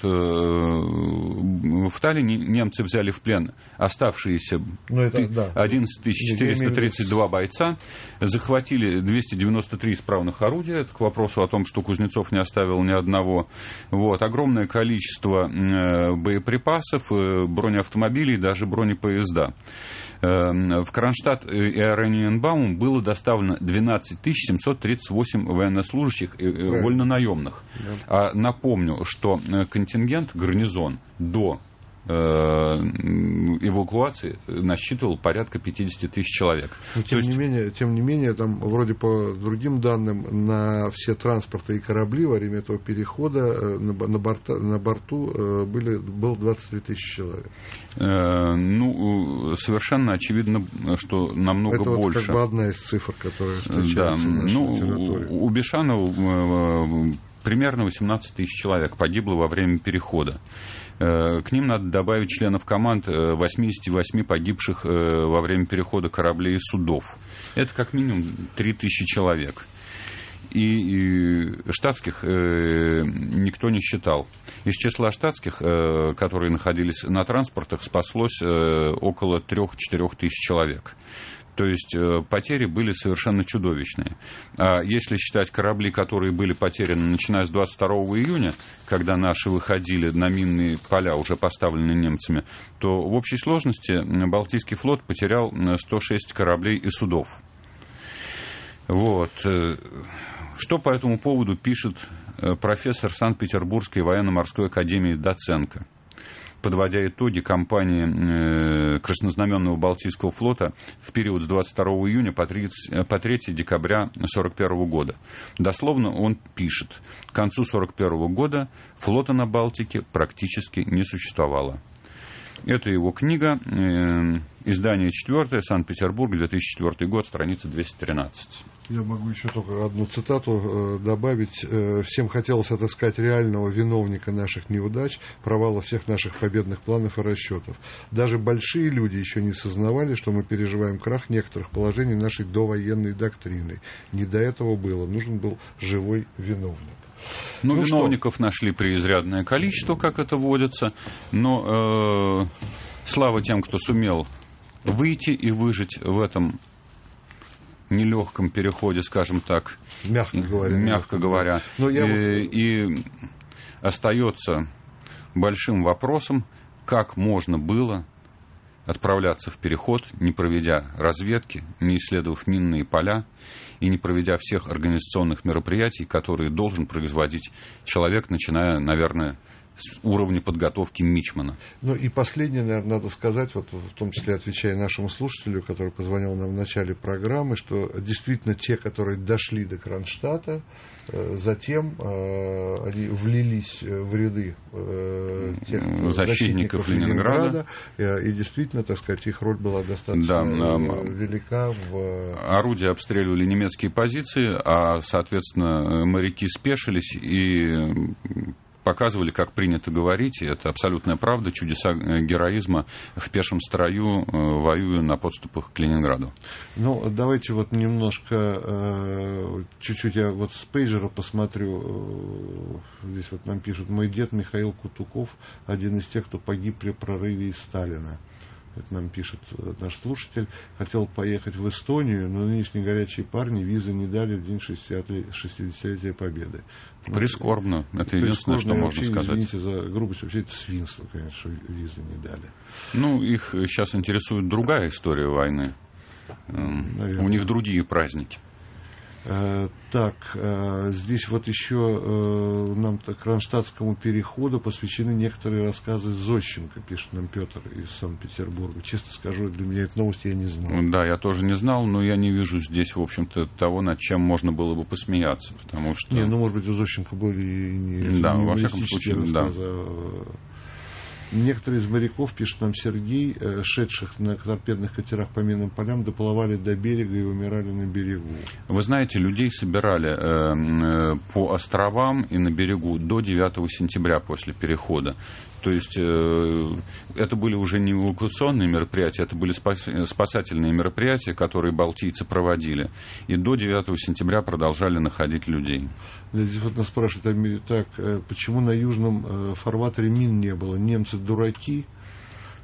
В Таллине немцы взяли в плен оставшиеся 11 432 бойца, захватили 293 исправных орудия. Это к вопросу о том, что Кузнецов не оставил ни одного. Вот. Огромное количество боеприпасов, бронеавтомобилей, даже бронепоезда. В Кронштадт и Орanienbaum было доставлено 12 738 военнослужащих вольнонаемных. А напомню, что контингент, гарнизон до эвакуации насчитывал порядка 50 тысяч человек. Но, тем не менее, там вроде по другим данным, на все транспорты и корабли во время этого перехода на борту было 23 тысячи человек. Совершенно очевидно, что намного это больше. Это как бы одна из цифр, которая встречается в нашей литературе. У Бишанова примерно 18 тысяч человек погибло во время перехода. К ним надо добавить членов команд 88 погибших во время перехода кораблей и судов. Это как минимум 3000 человек. И штатских никто не считал. Из числа штатских, которые находились на транспортах, спаслось около 3-4 тысяч человек. То есть потери были совершенно чудовищные. А если считать корабли, которые были потеряны, начиная с 22 июня, когда наши выходили на минные поля, уже поставленные немцами, то в общей сложности Балтийский флот потерял 106 кораблей и судов. Вот. Что по этому поводу пишет профессор Санкт-Петербургской военно-морской академии Доценко, подводя итоги кампании Краснознаменного Балтийского флота в период с 22 июня по 3 декабря 1941 года. Дословно он пишет: к концу 1941 года флота на Балтике практически не существовало. Это его книга, издание 4, Санкт-Петербург, 2004 год, страница 213. Я могу еще только одну цитату добавить. «Всем хотелось отыскать реального виновника наших неудач, провала всех наших победных планов и расчетов. Даже большие люди еще не сознавали, что мы переживаем крах некоторых положений нашей довоенной доктрины. Не до этого было. Нужен был живой виновник». Виновников нашли преизрядное количество, как это водится, но слава тем, кто сумел выйти и выжить в этом нелегком переходе, скажем так, мягко говоря. И остается большим вопросом, как можно было отправляться в переход, не проведя разведки, не исследовав минные поля и не проведя всех организационных мероприятий, которые должен производить человек, начиная, наверное, с уровня подготовки мичмана. И последнее, наверное, надо сказать, вот в том числе отвечая нашему слушателю, который позвонил нам в начале программы, что действительно те, которые дошли до Кронштадта, затем они влились в ряды тех защитников Ленинграда, и действительно, так сказать, их роль была достаточно велика. Орудия обстреливали немецкие позиции, а, соответственно, моряки спешились и показывали, как принято говорить, и это абсолютная правда, чудеса героизма в пешем строю, воюя на подступах к Ленинграду. Давайте вот немножко, чуть-чуть я вот с пейджера посмотрю. Здесь вот нам пишут: мой дед Михаил Кутуков, один из тех, кто погиб при прорыве из Сталина. Это нам пишет наш слушатель. Хотел поехать в Эстонию, но нынешние горячие парни визы не дали в день 60-летия Победы. Прискорбно. Это единственное, что можно сказать. Извините за грубость, вообще это свинство, конечно, что визы не дали. Их сейчас интересует другая история войны. Наверное. У них другие праздники. Здесь вот еще нам к Кронштадтскому переходу посвящены некоторые рассказы Зощенко, пишет нам Петр из Санкт-Петербурга. Честно скажу, для меня эта новость я не знал. Да, я тоже не знал, но я не вижу здесь, в общем-то, того, над чем можно было бы посмеяться, потому что... может быть, у Зощенко были и не... Да, во всяком случае, рассказы. Некоторые из моряков, пишет нам Сергей, шедших на торпедных катерах по минным полям, доплывали до берега и умирали на берегу. Вы знаете, людей собирали по островам и на берегу до 9 сентября после перехода. То есть это были уже не эвакуационные мероприятия, это были спасательные мероприятия, которые балтийцы проводили. И до 9 сентября продолжали находить людей. Здесь вот нас спрашивают, почему на южном фарватере мин не было? Немцы дураки?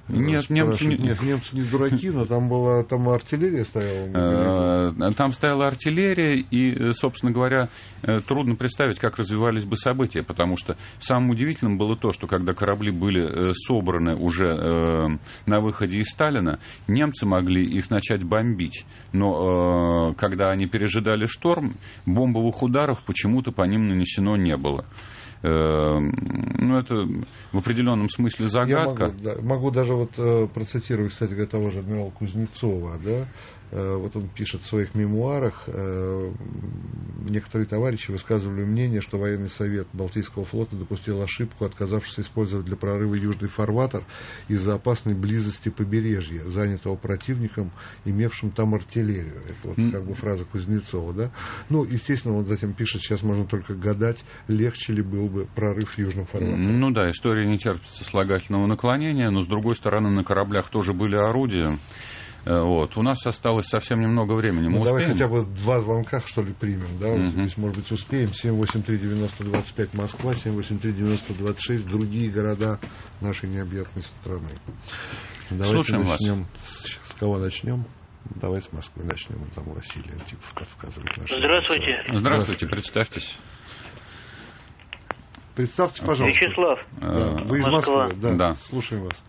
Нет, немцы не дураки, но там артиллерия стояла. Там стояла артиллерия, и, собственно говоря, трудно представить, как развивались бы события, потому что самым удивительным было то, что когда корабли были собраны уже на выходе из Сталина, немцы могли их начать бомбить, но когда они пережидали шторм, бомбовых ударов почему-то по ним нанесено не было. Ну, это в определенном смысле загадка. Я могу даже процитировать, кстати говоря, того же адмирала Кузнецова, да? Вот он пишет в своих мемуарах: некоторые товарищи высказывали мнение, что военный совет Балтийского флота допустил ошибку, отказавшись использовать для прорыва южный фарватер из-за опасной близости побережья, занятого противником, имевшим там артиллерию. Это как бы фраза Кузнецова, да? Ну, естественно, он затем пишет: сейчас можно только гадать, легче ли был бы прорыв южным фарватером. Ну да, история не терпит сослагательного наклонения, но, с другой стороны, на кораблях тоже были орудия. Вот. У нас осталось совсем немного времени. Мы давай хотя бы 2 звонка, что ли, примем, да? Здесь, может быть, успеем. 783-90-25 Москва, 783-90-26 другие города нашей необъятной страны. Давайте слушаем начнем. вас. С кого начнем? Давай с Москвы начнем. Там Василий Антипов рассказывает. Здравствуйте. Здравствуйте, представьтесь. Представьте, пожалуйста. Вячеслав. Вы из Москва. Москвы? Да. Слушаем вас.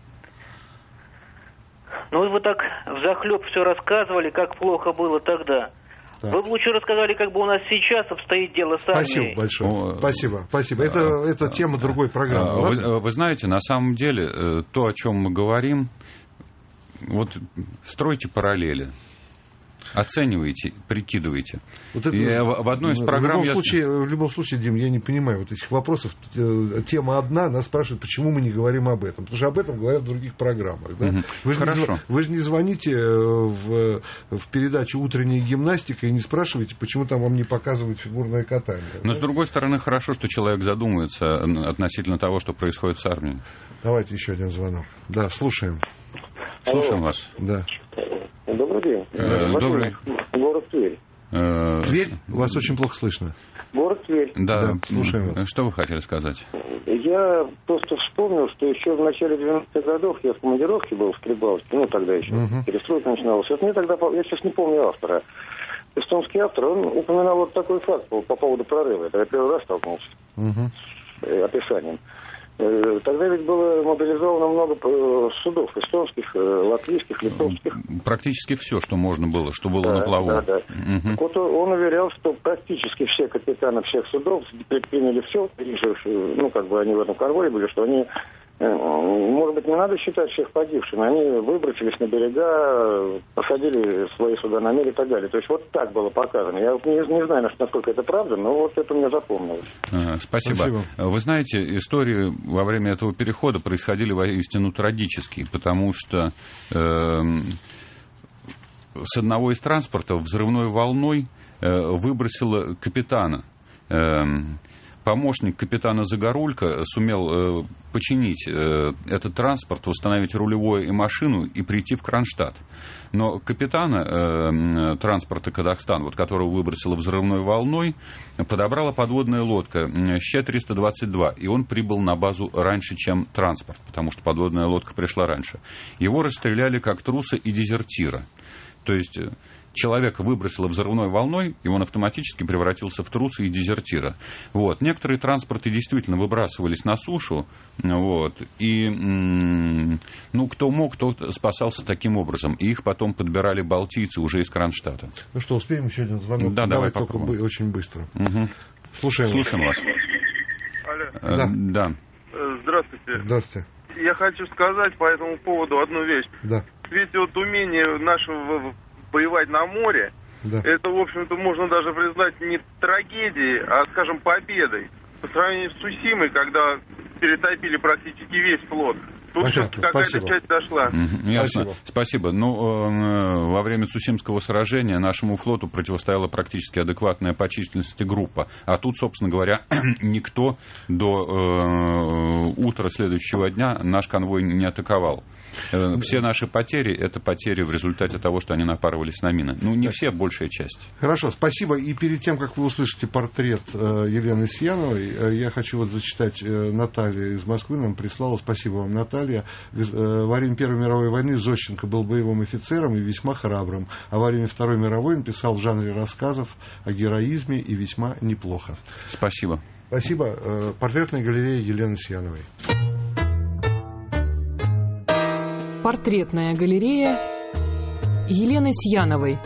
Ну, вы так взахлеб все рассказывали, как плохо было тогда. Так. Вы бы лучше рассказали, как бы у нас сейчас обстоит дело с армией. Спасибо большое. Спасибо. Это тема другой программы. Вы знаете, на самом деле, то, о чем мы говорим, вот стройте параллели. Оценивайте, прикидывайте. Вот это, в одной из программ... В любом случае, Дим, я не понимаю вот этих вопросов. Тема одна, нас спрашивают, почему мы не говорим об этом. Потому что об этом говорят в других программах. Да? Вы же не звоните в передачу «Утренняя гимнастика» и не спрашиваете, почему там вам не показывают фигурное катание. Но, с другой стороны, хорошо, что человек задумывается относительно того, что происходит с армией. Давайте еще один звонок. Да, слушаем. Слушаем вас. Да. Добрый день. Добрый. Город Тверь. Тверь? Вас очень плохо слышно. Город Тверь. Да, слушаем вас. Что вы хотели сказать? Я просто вспомнил, что еще в начале 90-х годов я в командировке был в Прибалтике, ну тогда еще перестройка начиналась. Вот мне тогда, я сейчас не помню автора, эстонский автор, он упоминал вот такой факт по поводу прорыва. Это я первый раз столкнулся с описанием. Тогда ведь было мобилизовано много судов, эстонских, латвийских, литовских. Практически все, что можно было, что было на плаву. Да. Так вот он уверял, что практически все капитаны всех судов предприняли все, ну, как бы они в этом конвое были, что они, может быть, не надо считать всех погибшими, они выбросились на берега, посадили свои суда на мель и так далее. То есть вот так было показано. Я не знаю, насколько это правда, но вот это мне запомнилось. Спасибо. Вы знаете, истории во время этого перехода происходили воистину трагические, потому что с одного из транспортов взрывной волной выбросило капитана. Помощник капитана Загорулько сумел починить этот транспорт, восстановить рулевое и машину и прийти в Кронштадт. Но капитана транспорта «Казахстан», вот, которого выбросило взрывной волной, подобрала подводная лодка Щ-322, и он прибыл на базу раньше, чем транспорт, потому что подводная лодка пришла раньше. Его расстреляли как труса и дезертира. То есть человека выбросило взрывной волной, и он автоматически превратился в труса и дезертира. Вот. Некоторые транспорты действительно выбрасывались на сушу, вот, и кто мог, тот спасался таким образом. И их потом подбирали балтийцы уже из Кронштадта. Ну что, успеем еще один звонок? Да, давай попробуем. Только очень быстро. Слушаем вас. Алло. Да. Здравствуйте. Я хочу сказать по этому поводу одну вещь. Да. Ведь вот умение нашего воевать на море, это, в общем-то, можно даже признать не трагедией, а, скажем, победой. По сравнению с Цусимой, когда перетопили практически весь флот. Тут какая-то часть дошла. Ясно. Спасибо. Во время Цусимского сражения нашему флоту противостояла практически адекватная по численности группа. А тут, собственно говоря, никто до утра следующего дня наш конвой не атаковал. Все наши потери — это потери в результате того, что они напарывались на мины. Не все, большая часть. Хорошо, спасибо. И перед тем, как вы услышите портрет Елены Сияновой, я хочу зачитать. Наталья из Москвы нам прислала. Спасибо вам, Наталья. Забайкалья. Во время Первой мировой войны Зощенко был боевым офицером и весьма храбрым, а во время Второй мировой он писал в жанре рассказов о героизме и весьма неплохо. Спасибо. Спасибо. Портретная галерея Елены Сьяновой. Портретная галерея Елены Сьяновой.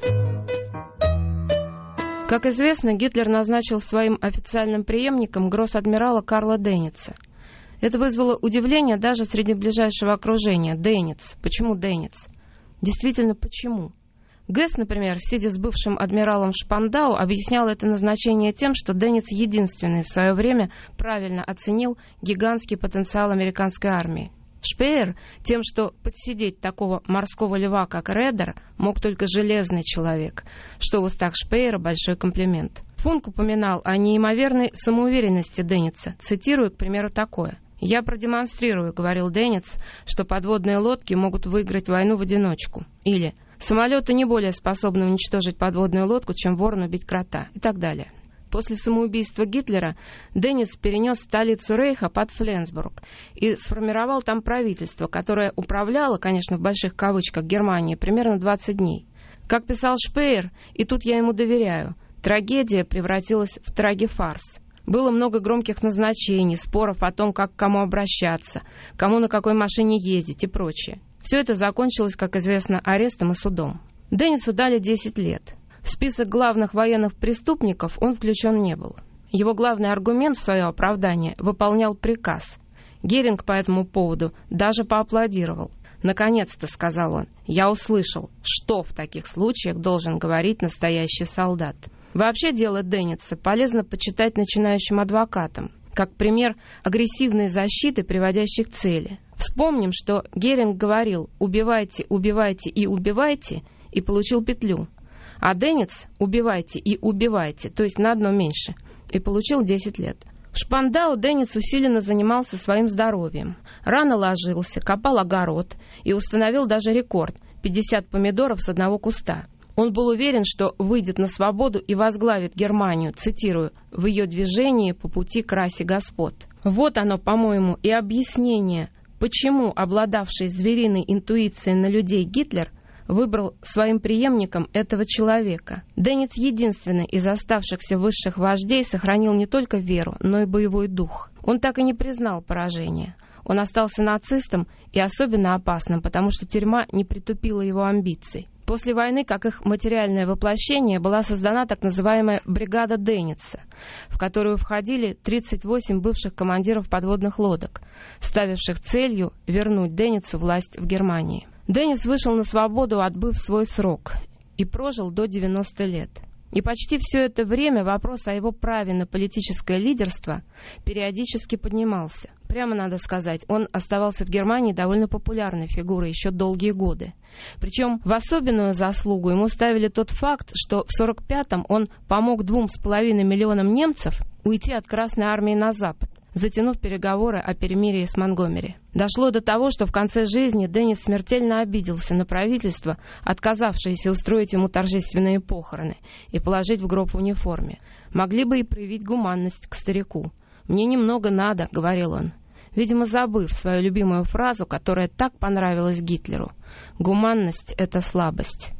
Как известно, Гитлер назначил своим официальным преемником гросс-адмирала Карла Дейница. Это вызвало удивление даже среди ближайшего окружения. Дейниц. Почему Дейниц? Действительно, почему? Гесс, например, сидя с бывшим адмиралом Шпандау, объяснял это назначение тем, что Дейниц единственный в свое время правильно оценил гигантский потенциал американской армии. Шпеер тем, что подсидеть такого морского льва, как Редер, мог только железный человек, что в устах Шпеера большой комплимент. Функ упоминал о неимоверной самоуверенности Дейница, цитирую, к примеру, такое. «Я продемонстрирую, — говорил Дейниц, — что подводные лодки могут выиграть войну в одиночку». Или «Самолеты не более способны уничтожить подводную лодку, чем ворон убить крота» и так далее. После самоубийства Гитлера Дейниц перенес столицу Рейха под Фленсбург и сформировал там правительство, которое управляло, конечно, в больших кавычках, Германией примерно 20 дней. Как писал Шпеер, и тут я ему доверяю, трагедия превратилась в трагефарс. Было много громких назначений, споров о том, как к кому обращаться, кому на какой машине ездить и прочее. Все это закончилось, как известно, арестом и судом. Дейницу дали 10 лет. В список главных военных преступников он включен не был. Его главный аргумент в свое оправдание — выполнял приказ. Геринг по этому поводу даже поаплодировал. «Наконец-то, — сказал он, — я услышал, что в таких случаях должен говорить настоящий солдат». Вообще дело Дейница полезно почитать начинающим адвокатам, как пример агрессивной защиты, приводящей к цели. Вспомним, что Геринг говорил «убивайте, убивайте и убивайте» и получил петлю. А Дейниц «убивайте и убивайте», то есть на одно меньше, и получил 10 лет. В Шпандау Дейниц усиленно занимался своим здоровьем. Рано ложился, копал огород и установил даже рекорд – 50 помидоров с одного куста. Он был уверен, что выйдет на свободу и возглавит Германию, цитирую, «в ее движении по пути к расе господ». Вот оно, по-моему, и объяснение, почему обладавший звериной интуицией на людей Гитлер выбрал своим преемником этого человека. Дейниц единственный из оставшихся высших вождей сохранил не только веру, но и боевой дух. Он так и не признал поражения. Он остался нацистом и особенно опасным, потому что тюрьма не притупила его амбиций. После войны, как их материальное воплощение, была создана так называемая бригада Дейница, в которую входили 38 бывших командиров подводных лодок, ставивших целью вернуть Дейницу власть в Германии. Дейниц вышел на свободу, отбыв свой срок, и прожил до 90 лет. И почти все это время вопрос о его праве на политическое лидерство периодически поднимался. Прямо надо сказать, он оставался в Германии довольно популярной фигурой еще долгие годы. Причем в особенную заслугу ему ставили тот факт, что в 1945-м он помог 2,5 миллионам немцев уйти от Красной армии на Запад, затянув переговоры о перемирии с Монтгомери. Дошло до того, что в конце жизни Дейниц смертельно обиделся на правительство, отказавшееся устроить ему торжественные похороны и положить в гроб в униформе. Могли бы и проявить гуманность к старику. «Мне немного надо», — говорил он, видимо, забыв свою любимую фразу, которая так понравилась Гитлеру. «Гуманность — это слабость».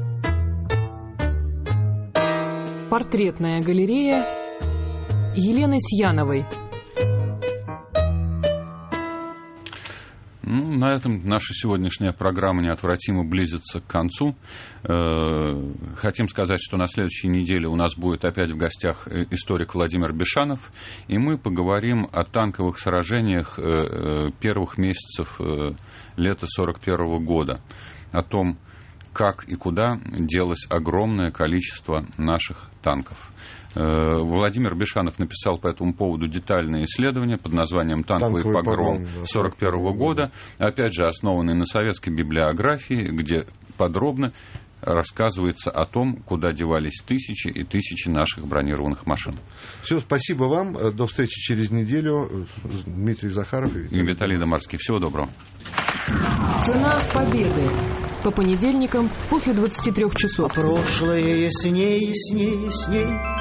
Портретная галерея Елены Сьяновой. На этом наша сегодняшняя программа неотвратимо близится к концу. Хотим сказать, что на следующей неделе у нас будет опять в гостях историк Владимир Бешанов, и мы поговорим о танковых сражениях первых месяцев лета 1941 года, о том, как и куда делось огромное количество наших танков. Владимир Бешанов написал по этому поводу детальное исследование под названием «Танковый погром 1941 года», опять же, основанный на советской библиографии, где подробно рассказывается о том, куда девались тысячи и тысячи наших бронированных машин. Все, спасибо вам. До встречи через неделю. Дмитрий Захаров и Виталий Домарский. Всего доброго. Цена победы. По понедельникам после 23 часов. Прошлое ясней, ясней, ясней.